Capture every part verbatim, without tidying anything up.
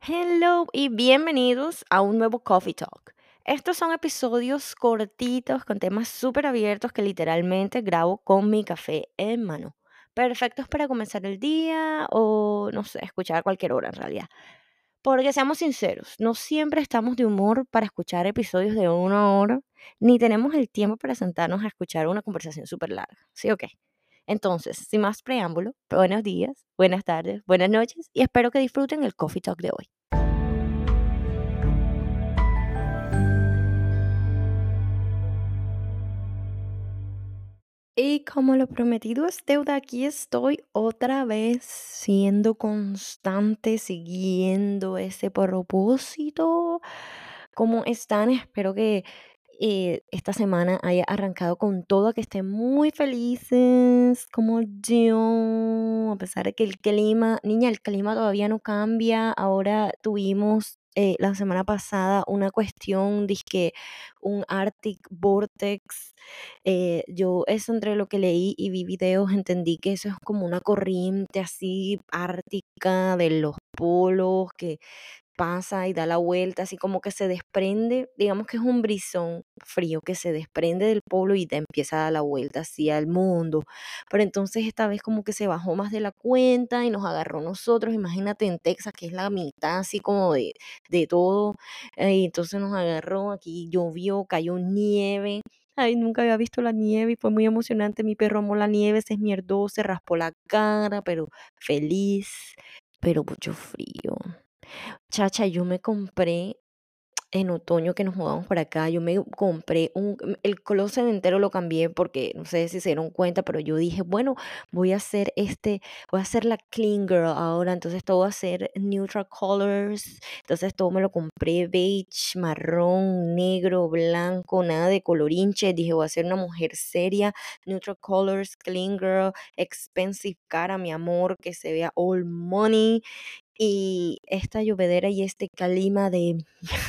Hello y bienvenidos a un nuevo Coffee Talk. Estos son episodios cortitos con temas súper abiertos que literalmente grabo con mi café en mano. Perfectos para comenzar el día o, no sé, escuchar a cualquier hora en realidad. Porque seamos sinceros, no siempre estamos de humor para escuchar episodios de una hora, ni tenemos el tiempo para sentarnos a escuchar una conversación súper larga. ¿Sí o qué? Entonces, sin más preámbulo, buenos días, buenas tardes, buenas noches y espero que disfruten el Coffee Talk de hoy. Y como lo prometido es deuda, aquí estoy otra vez siendo constante, siguiendo ese propósito. ¿Cómo están? Espero que eh, esta semana haya arrancado con todo, que estén muy felices, como yo, a pesar de que el clima, niña, el clima todavía no cambia. Ahora tuvimos eh, la semana pasada una cuestión, dizque un Arctic Vortex. Eh, yo eso entre lo que leí y vi videos entendí que eso es como una corriente así ártica de los polos que pasa y da la vuelta, así como que se desprende, digamos que es un brisón frío que se desprende del polo y te empieza a dar la vuelta hacia el mundo. Pero entonces esta vez como que se bajó más de la cuenta y nos agarró nosotros, imagínate en Texas que es la mitad así como de, de todo, eh, y entonces nos agarró, aquí llovió, cayó nieve. Ay, nunca había visto la nieve y fue muy emocionante. Mi perro amó la nieve, se esmierdó, se raspó la cara, pero feliz, pero mucho frío. Chacha, yo me compré en otoño que nos mudamos para acá, yo me compré un, el closet entero lo cambié porque no sé si se dieron cuenta, pero yo dije, bueno, voy a hacer este, voy a hacer la clean girl ahora, entonces todo va a ser neutral colors, entonces todo me lo compré beige, marrón, negro, blanco, nada de colorinche, dije, voy a ser una mujer seria, neutral colors, clean girl, expensive cara, mi amor, que se vea all money. Y esta llovedera y este clima de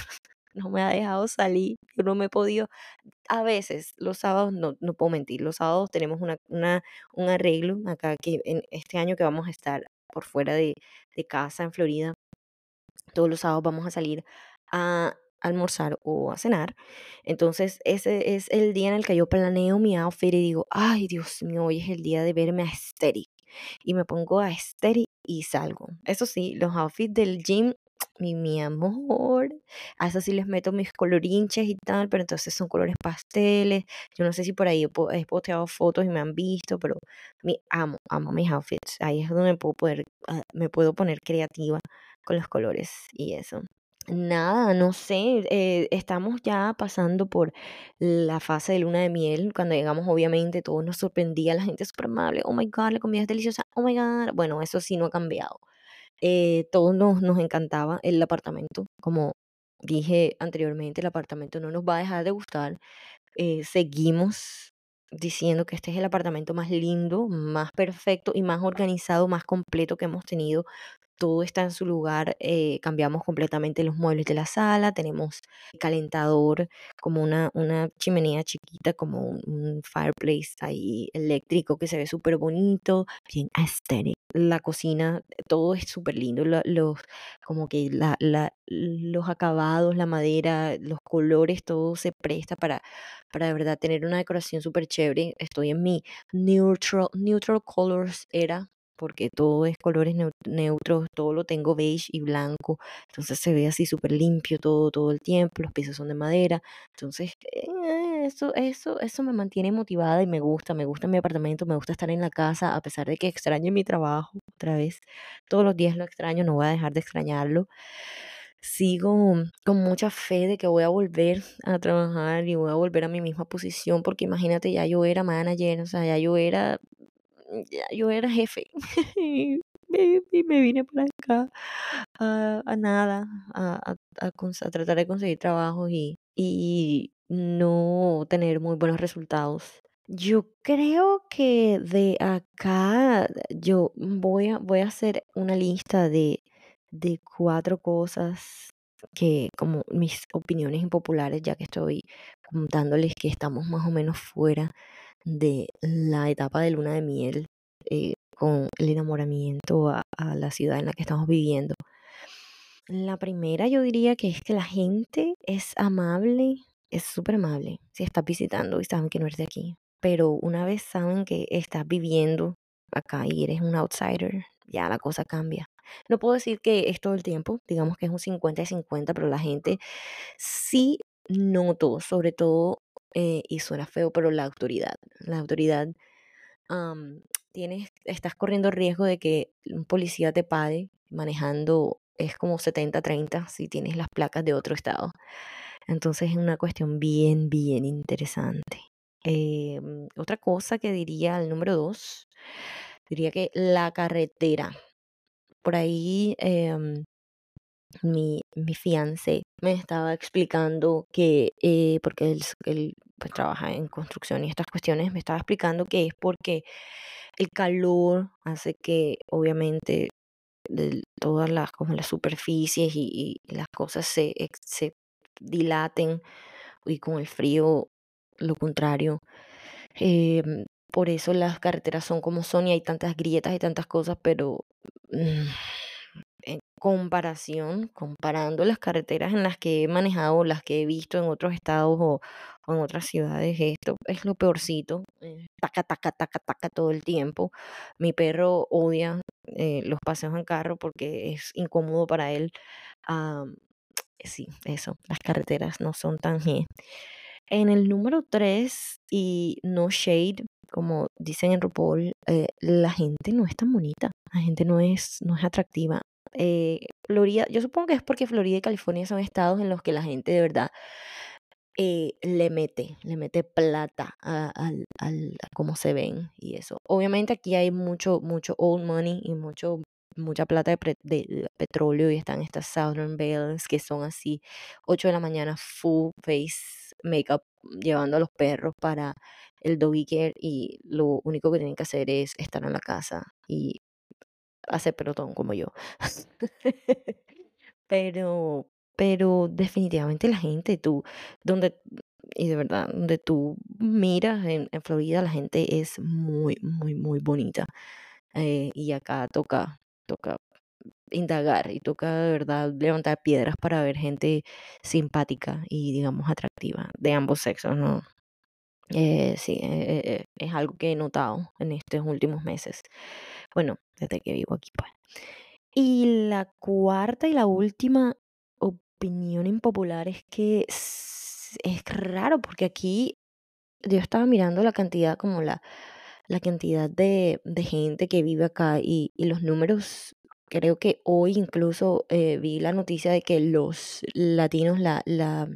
no me ha dejado salir, yo no me he podido, a veces los sábados, no, no puedo mentir, los sábados tenemos una, una, un arreglo acá que en este año que vamos a estar por fuera de, de casa en Florida, todos los sábados vamos a salir a almorzar o a cenar, entonces ese es el día en el que yo planeo mi outfit y digo, ay Dios mío, hoy es el día de verme aesthetic, y me pongo aesthetic y salgo. Eso sí, los outfits del gym, mi, mi amor, a eso sí les meto mis colorinches y tal, pero entonces son colores pasteles. Yo no sé si por ahí he, po- he posteado fotos y me han visto, pero mi, amo, amo mis outfits. Ahí es donde me puedo poder, ah, me puedo poner creativa con los colores y eso. Nada, no sé, eh, estamos ya pasando por la fase de luna de miel. Cuando llegamos, obviamente, todos nos sorprendía, la gente súper amable. Oh my God, la comida es deliciosa. Oh my God. Bueno, eso sí no ha cambiado. Eh, todos nos, nos encantaba el apartamento. Como dije anteriormente, el apartamento no nos va a dejar de gustar. Eh, seguimos diciendo que este es el apartamento más lindo, más perfecto y más organizado, más completo que hemos tenido. Todo está en su lugar, eh, cambiamos completamente los muebles de la sala, tenemos calentador, como una, una chimenea chiquita, como un, un fireplace ahí eléctrico que se ve súper bonito, bien aesthetic. La cocina, todo es súper lindo, la- los, como que la, la- los acabados, la madera, los colores, todo se presta para, para de verdad tener una decoración súper chévere. Estoy en mi neutral, neutral colors era porque todo es colores neu- neutros, todo lo tengo beige y blanco, entonces se ve así súper limpio todo, todo el tiempo, los pisos son de madera, entonces eh, eso, eso, eso me mantiene motivada y me gusta, me gusta mi apartamento, me gusta estar en la casa, a pesar de que extrañe mi trabajo otra vez, todos los días lo extraño, no voy a dejar de extrañarlo. Sigo con mucha fe de que voy a volver a trabajar y voy a volver a mi misma posición, porque imagínate, ya yo era manager, o sea, ya yo era ya yo era jefe y me, y me vine para acá a, a nada, a, a- a cons- a tratar de conseguir trabajo y, y no tener muy buenos resultados. Yo creo que de acá yo voy a, voy a hacer una lista de, de cuatro cosas que como mis opiniones impopulares, ya que estoy contándoles que estamos más o menos fuera de la etapa de luna de miel, eh, con el enamoramiento a, a la ciudad en la que estamos viviendo. La primera yo diría que es que la gente es amable, es súper amable si estás visitando y saben que no eres de aquí. Pero una vez saben que estás viviendo acá y eres un outsider, ya la cosa cambia. No puedo decir que es todo el tiempo, digamos que es un cincuenta y cincuenta, pero la gente sí noto, sobre todo, eh, y suena feo, pero la autoridad. La autoridad, am, tienes, estás corriendo riesgo de que un policía te pare manejando, es como setenta treinta si tienes las placas de otro estado. Entonces es una cuestión bien, bien interesante. Em, otra cosa que diría, el número dos, diría que la carretera. Por ahí, em, mi, mi fiancé me estaba explicando que, eh, porque él, s- él, pues, trabaja en construcción y estas cuestiones, me estaba explicando que es porque el calor hace que obviamente el- todas las, como las superficies y, y las cosas se, ex- se dilaten, y con el frío lo contrario. Em, por eso las carreteras son como son y hay tantas grietas y tantas cosas, pero mm, en comparación, comparando las carreteras en las que he manejado, las que he visto en otros estados o, o en otras ciudades, esto es lo peorcito. eh, Taca, taca, taca, taca todo el tiempo. Mi perro odia eh, los paseos en carro porque es incómodo para él. Am, sí, eso, las carreteras no son tan... je. En el número tres y no shade, como dicen en RuPaul, eh, la gente no es tan bonita, la gente no es, no es atractiva. Eh, Florida, yo supongo que es porque Florida y California son estados en los que la gente de verdad eh, le mete, le mete plata a, al- al- a cómo se ven y eso. Obviamente aquí hay mucho, mucho old money y mucho, mucha plata de, pre- de petróleo y están estas Southern Belles que son así, ocho de la mañana, full face makeup, llevando a los perros para el doggy care y lo único que tienen que hacer es estar en la casa y hacer pelotón como yo. Pero, pero definitivamente la gente, tú, donde, y de verdad, donde tú miras en, en Florida, la gente es muy, muy, muy bonita. Eh, y acá toca, toca indagar y toca de verdad levantar piedras para ver gente simpática y digamos atractiva de ambos sexos, ¿no? Eh, sí, eh, eh, es algo que he notado en estos últimos meses. Bueno, desde que vivo aquí, pues. Y la cuarta y la última opinión impopular es que es, es raro porque aquí yo estaba mirando la cantidad, como la, la cantidad de, de gente que vive acá y, y los números, creo que hoy incluso eh, vi la noticia de que los latinos, la, la,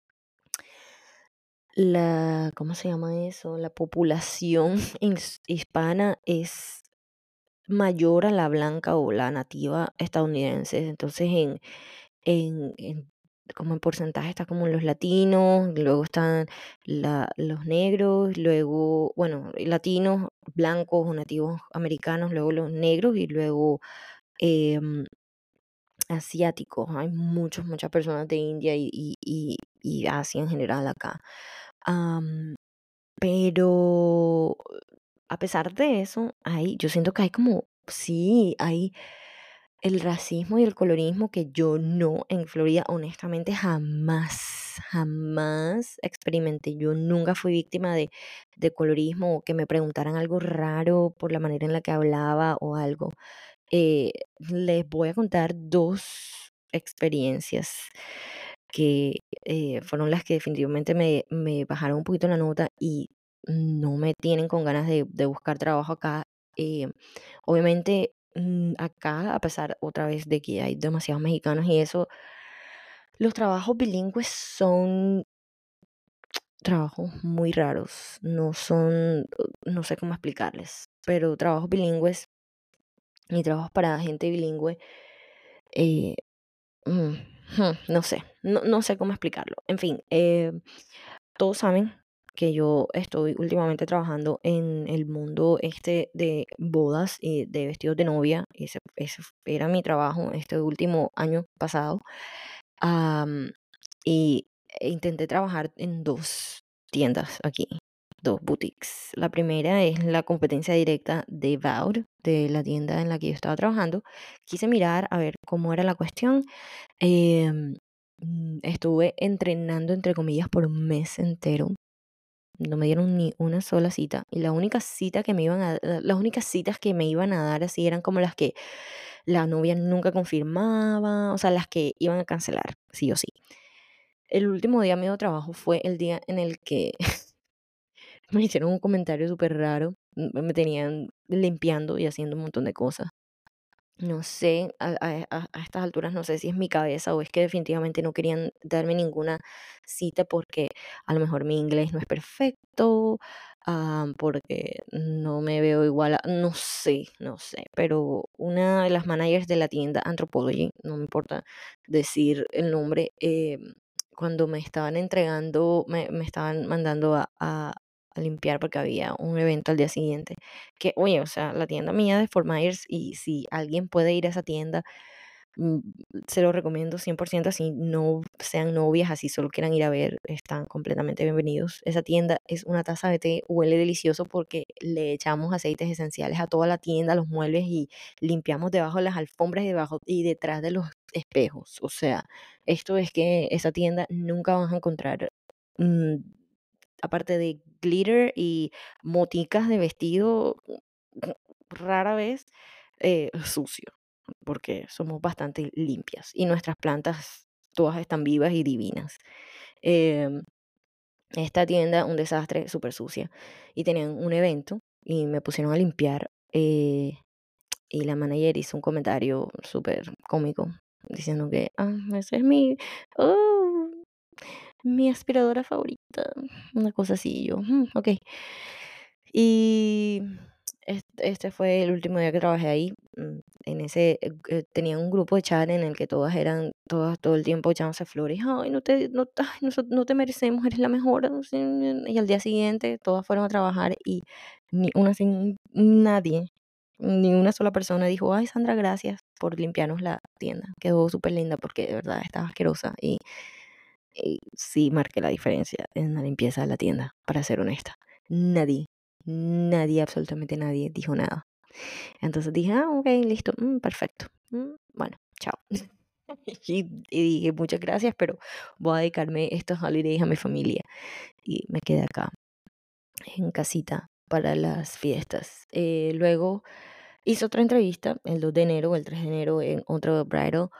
la, ¿cómo se llama eso? La población his- hispana es mayor a la blanca o la nativa estadounidense. Entonces, en, en, en- como en porcentaje está como los latinos, luego están la- los negros, luego, bueno, latinos, blancos o nativos americanos, luego los negros y luego em, asiáticos. Hay muchos, muchas personas de India y, y, y- y Asia en general acá. Am, pero a pesar de eso, hay, yo siento que hay como, sí, hay el racismo y el colorismo que yo no, en Florida, honestamente, jamás, jamás experimenté. Yo nunca fui víctima de, de colorismo o que me preguntaran algo raro por la manera en la que hablaba o algo. Eh, Les voy a contar dos experiencias que eh, fueron las que definitivamente me, me bajaron un poquito la nota y no me tienen con ganas de, de buscar trabajo acá. Eh, Obviamente, mm, acá, a pesar otra vez de que hay demasiados mexicanos y eso, los trabajos bilingües son trabajos muy raros. No son, no sé cómo explicarles, pero trabajos bilingües y trabajos para gente bilingüe, eh, mm, hmm, no sé, no, no sé cómo explicarlo. En fin, eh, todos saben que yo estoy últimamente trabajando en el mundo este de bodas y de vestidos de novia. Ese, ese era mi trabajo este último año pasado. Am, y intenté trabajar en dos tiendas aquí. dos boutiques. La primera es la competencia directa de Vaude, de la tienda en la que yo estaba trabajando. Quise mirar a ver cómo era la cuestión. Em, mm, Estuve entrenando, entre comillas, por un mes entero. No me dieron ni una sola cita. Y la única cita que me iban a, la- las únicas citas que me iban a dar así eran como las que la novia nunca confirmaba, o sea, las que iban a cancelar, sí o sí. El último día mío de trabajo fue el día en el que me hicieron un comentario súper raro. m- Me tenían limpiando y haciendo un montón de cosas. No sé, a, a- a- a estas alturas no sé si es mi cabeza o es que definitivamente no querían darme ninguna cita porque a lo mejor mi inglés no es perfecto, ah, porque no me veo igual, a- no sé, no sé, pero una de las managers de la tienda Anthropology, no me importa decir el nombre, eh, cuando me estaban entregando, me, me estaban mandando a, a a limpiar porque había un evento al día siguiente que, oye, o sea, la tienda mía de Fort Myers y si alguien puede ir a esa tienda, mm, se lo recomiendo cien por ciento, así no sean novias, así solo quieran ir a ver, están completamente bienvenidos. Esa tienda es una taza de té, huele delicioso porque le echamos aceites esenciales a toda la tienda, a los muebles y limpiamos debajo de las alfombras y debajo y detrás de los espejos. O sea, esto es que esa tienda nunca vas a encontrar, mm, aparte de glitter y moticas de vestido, rara vez eh, sucio, porque somos bastante limpias y nuestras plantas todas están vivas y divinas. Em, Esta tienda, un desastre, súper sucia, y tenían un evento y me pusieron a limpiar, eh, y la manager hizo un comentario súper cómico diciendo que, ah, esa es mi, oh, mi aspiradora favorita, una cosa así, y yo, "Mm, ok". Y este, este fue el último día que trabajé ahí. mm, En ese, eh, eh, tenía un grupo de chat en el que todas eran, todas todo el tiempo echándose flores. Ay, no te, no, ay, noso- no te merecemos, eres la mejor. No sé, y al día siguiente todas fueron a trabajar y ni una sin nadie, ni una sola persona dijo, ay, Sandra, gracias por limpiarnos la tienda. Quedó súper linda porque de verdad estaba asquerosa y, y sí marqué la diferencia en la limpieza de la tienda, para ser honesta. Nadie, nadie, absolutamente nadie dijo nada. Entonces dije, ah, ok, listo, mm, perfecto. Mm, bueno, chao. Y, y dije, muchas gracias, pero voy a dedicarme estos holidays a mi familia. Y me quedé acá, en casita, para las fiestas. Eh, luego hice otra entrevista el dos de enero o el tres de enero en otro bridal.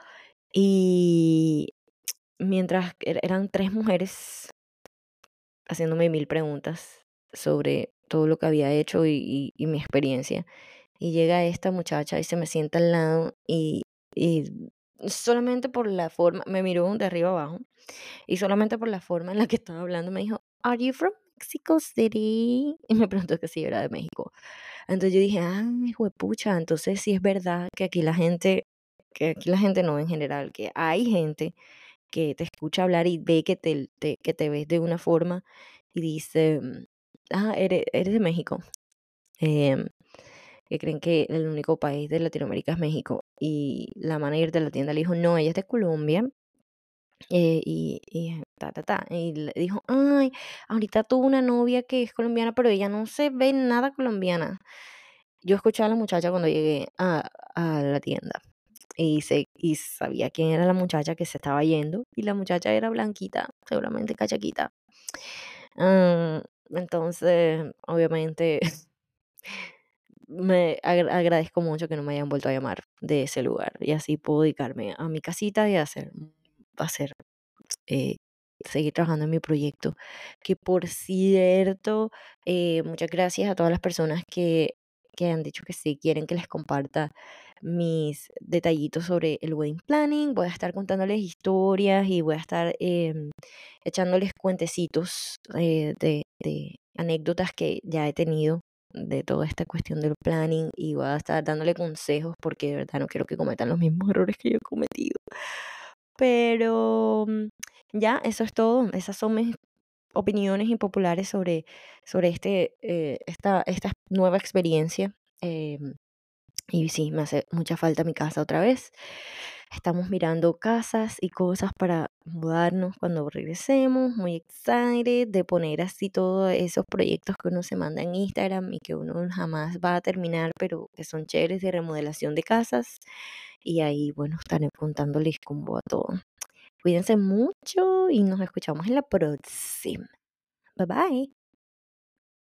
Y mientras er- eran tres mujeres haciéndome mil preguntas sobre todo lo que había hecho y, y- y mi experiencia. Y llega esta muchacha y se me sienta al lado y, y solamente por la forma, me miró de arriba abajo y solamente por la forma en la que estaba hablando me dijo, ¿Are you from Mexico City? Y me preguntó que si yo era de México. Entonces yo dije, ah, hijo de pucha, entonces sí es verdad que aquí la gente, que aquí la gente no en general, que hay gente que te escucha hablar y ve que te, te- que te ves de una forma y dice, mm, ah, eres, eres de México. Em, que creen que el único país de Latinoamérica es México. Y la manager de la tienda le dijo, no, ella es de Colombia. eh, y, y ta, ta, ta. Y le dijo, ay, ahorita tuvo una novia que es colombiana, pero ella no se ve nada colombiana. Yo escuché a la muchacha cuando llegué a, a la tienda y, se, y sabía quién era la muchacha que se estaba yendo y la muchacha era blanquita, seguramente cachaquita. Ah, entonces, obviamente, me agra- agradezco mucho que no me hayan vuelto a llamar de ese lugar y así puedo dedicarme a mi casita y a hacer, a hacer eh, seguir trabajando en mi proyecto. Que por cierto, eh, muchas gracias a todas las personas que, que han dicho que sí quieren que les comparta mis detallitos sobre el wedding planning. Voy a estar contándoles historias y voy a estar em, echándoles cuentecitos eh, de, de anécdotas que ya he tenido de toda esta cuestión del planning y voy a estar dándole consejos porque de verdad no quiero que cometan los mismos errores que yo he cometido. Pero mm, ya, eso es todo. Esas son mis opiniones impopulares sobre, sobre este, eh, esta, esta nueva experiencia. Em, y sí, me hace mucha falta mi casa otra vez. Estamos mirando casas y cosas para mudarnos cuando regresemos, muy excited de poner así todos esos proyectos que uno se manda en Instagram y que uno jamás va a terminar, pero que son chéveres de remodelación de casas. Y ahí, bueno, estaré contándoles cómo va todo. Cuídense mucho y nos escuchamos en la próxima. Bye bye.